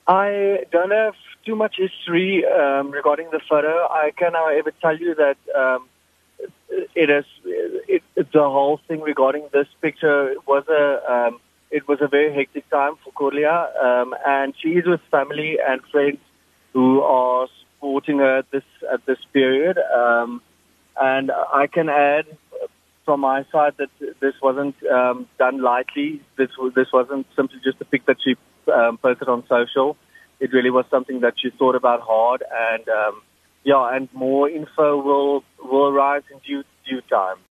I don't have too much history regarding the photo. I can, however, tell you that the whole thing regarding this picture was a very hectic time for Corlia, and she is with family and friends who are supporting her at this period. And I can add from my side that this wasn't done lightly. This wasn't simply just a pic that she posted on social. It really was something that she thought about hard, and and more info will rise in due time.